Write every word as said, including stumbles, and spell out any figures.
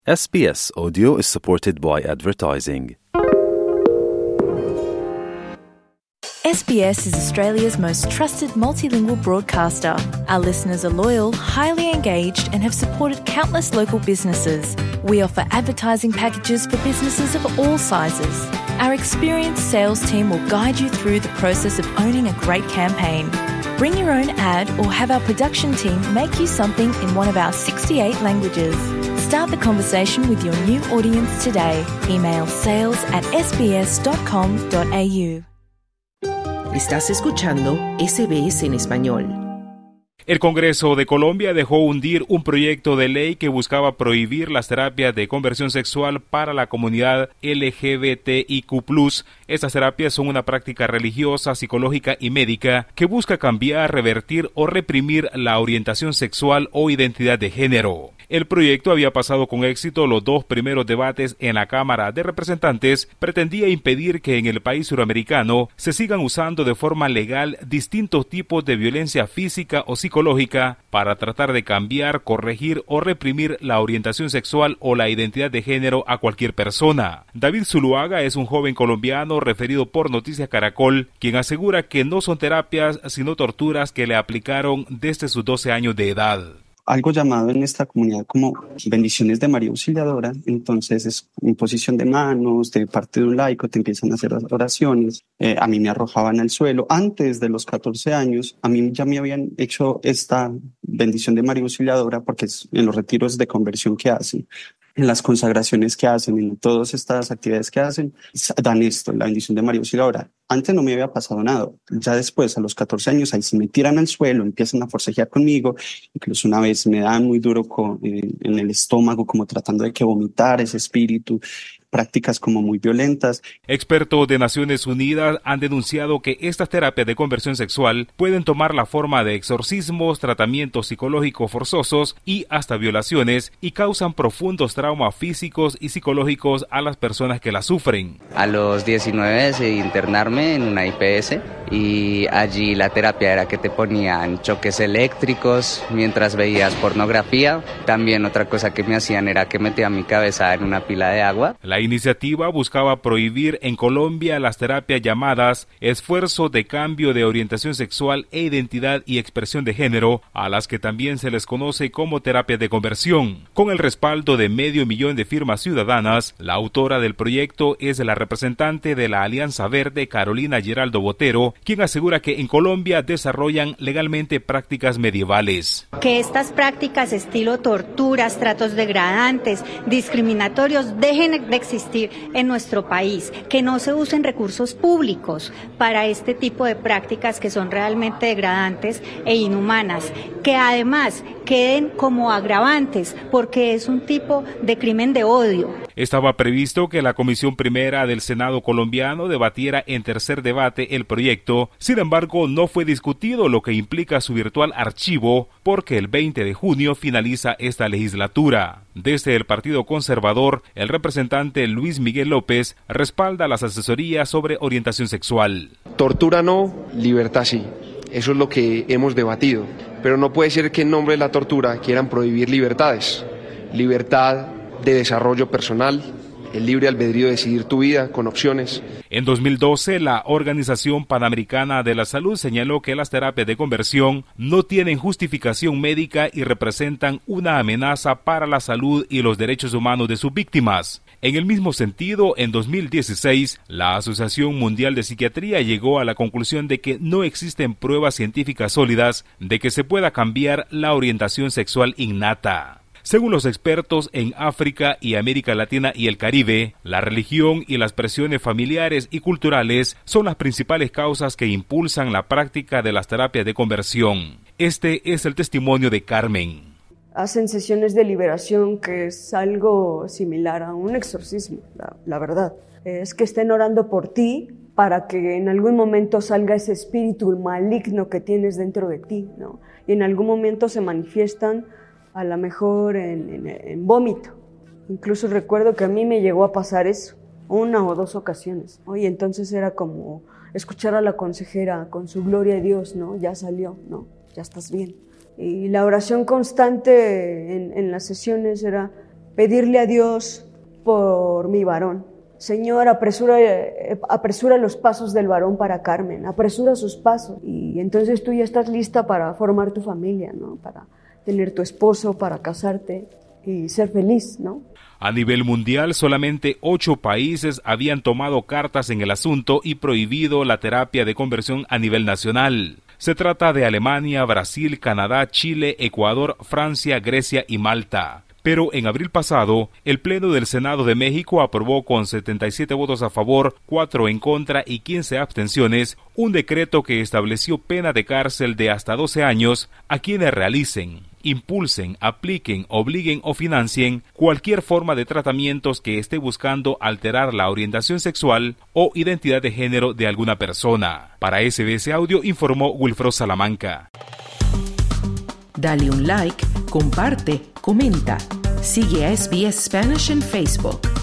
S B S Audio is supported by advertising. S B S is Australia's most trusted multilingual broadcaster. Our listeners are loyal, highly engaged, and have supported countless local businesses. We offer advertising packages for businesses of all sizes. Our experienced sales team will guide you through the process of owning a great campaign. Bring your own ad or have our production team make you something in one of our sixty-eight languages. Start the conversation with your new audience today. Email sales at s b s dot com dot a u. Estás escuchando S B S en español. El Congreso de Colombia dejó hundir un proyecto de ley que buscaba prohibir las terapias de conversión sexual para la comunidad L G B T I Q plus. Estas terapias son una práctica religiosa, psicológica y médica que busca cambiar, revertir o reprimir la orientación sexual o identidad de género. El proyecto había pasado con éxito los dos primeros debates en la Cámara de Representantes. Pretendía impedir que en el país suramericano se sigan usando de forma legal distintos tipos de violencia física o psicológica para tratar de cambiar, corregir o reprimir la orientación sexual o la identidad de género a cualquier persona. David Zuluaga es un joven colombiano referido por Noticias Caracol, quien asegura que no son terapias sino torturas que le aplicaron desde sus doce años de edad. Algo llamado en esta comunidad como bendiciones de María Auxiliadora. Entonces es imposición de manos de parte de un laico, te empiezan a hacer oraciones. Eh, a mí me arrojaban al suelo. Antes de los catorce años, a mí ya me habían hecho esta bendición de María Auxiliadora porque es en los retiros de conversión que hacen, en las consagraciones que hacen, en todas estas actividades que hacen, dan esto, la bendición de María Auxiliadora. Antes no me había pasado nada. Ya después, a los catorce años, ahí sí me tiran al suelo, empiezan a forcejear conmigo. Incluso una vez me dan muy duro con, en, en el estómago, como tratando de que vomitar ese espíritu. Prácticas como muy violentas. Expertos de Naciones Unidas han denunciado que estas terapias de conversión sexual pueden tomar la forma de exorcismos, tratamientos psicológicos forzosos y hasta violaciones y causan profundos traumas físicos y psicológicos a las personas que las sufren. A los diecinueve decidí internarme en una I P S y allí la terapia era que te ponían choques eléctricos mientras veías pornografía. También otra cosa que me hacían era que metían mi cabeza en una pila de agua. La La iniciativa buscaba prohibir en Colombia las terapias llamadas esfuerzo de cambio de orientación sexual e identidad y expresión de género, a las que también se les conoce como terapias de conversión. Con el respaldo de medio millón de firmas ciudadanas, la autora del proyecto es la representante de la Alianza Verde, Carolina Giraldo Botero, quien asegura que en Colombia desarrollan legalmente prácticas medievales. Que estas prácticas estilo torturas, tratos degradantes, discriminatorios dejen de existir en nuestro país, que no se usen recursos públicos para este tipo de prácticas que son realmente degradantes e inhumanas, que además queden como agravantes porque es un tipo de crimen de odio. Estaba previsto que la Comisión Primera del Senado colombiano debatiera en tercer debate el proyecto. Sin embargo, no fue discutido, lo que implica su virtual archivo, porque el veinte de junio finaliza esta legislatura. Desde el Partido Conservador, el representante Luis Miguel López respalda las asesorías sobre orientación sexual. Tortura no, libertad sí. Eso es lo que hemos debatido. Pero no puede ser que en nombre de la tortura quieran prohibir libertades. Libertad de desarrollo personal, el libre albedrío de decidir tu vida con opciones. En dos mil doce, la Organización Panamericana de la Salud señaló que las terapias de conversión no tienen justificación médica y representan una amenaza para la salud y los derechos humanos de sus víctimas. En el mismo sentido, en dos mil dieciséis, la Asociación Mundial de Psiquiatría llegó a la conclusión de que no existen pruebas científicas sólidas de que se pueda cambiar la orientación sexual innata. Según los expertos, en África y América Latina y el Caribe, la religión y las presiones familiares y culturales son las principales causas que impulsan la práctica de las terapias de conversión. Este es el testimonio de Carmen. Hacen sesiones de liberación, que es algo similar a un exorcismo, la, la verdad. Es que estén orando por ti para que en algún momento salga ese espíritu maligno que tienes dentro de ti, ¿no? Y en algún momento se manifiestan a lo mejor en, en, en vómito. Incluso recuerdo que a mí me llegó a pasar eso, una o dos ocasiones, ¿no? Y entonces era como escuchar a la consejera con su gloria a Dios, ¿no? Ya salió, ¿no? Ya estás bien. Y la oración constante en, en las sesiones era pedirle a Dios por mi varón. Señor, apresura, apresura los pasos del varón para Carmen, apresura sus pasos. Y entonces tú ya estás lista para formar tu familia, ¿no? Para tener tu esposo, para casarte y ser feliz, ¿no? A nivel mundial, solamente ocho países habían tomado cartas en el asunto y prohibido la terapia de conversión a nivel nacional. Se trata de Alemania, Brasil, Canadá, Chile, Ecuador, Francia, Grecia y Malta. Pero en abril pasado, el Pleno del Senado de México aprobó con setenta y siete votos a favor, cuatro en contra y quince abstenciones, un decreto que estableció pena de cárcel de hasta doce años a quienes realicen, impulsen, apliquen, obliguen o financien cualquier forma de tratamientos que esté buscando alterar la orientación sexual o identidad de género de alguna persona. Para S B S Audio informó Wilfredo Salamanca. Dale un like, comparte, comenta. Sigue a S B S Spanish en Facebook.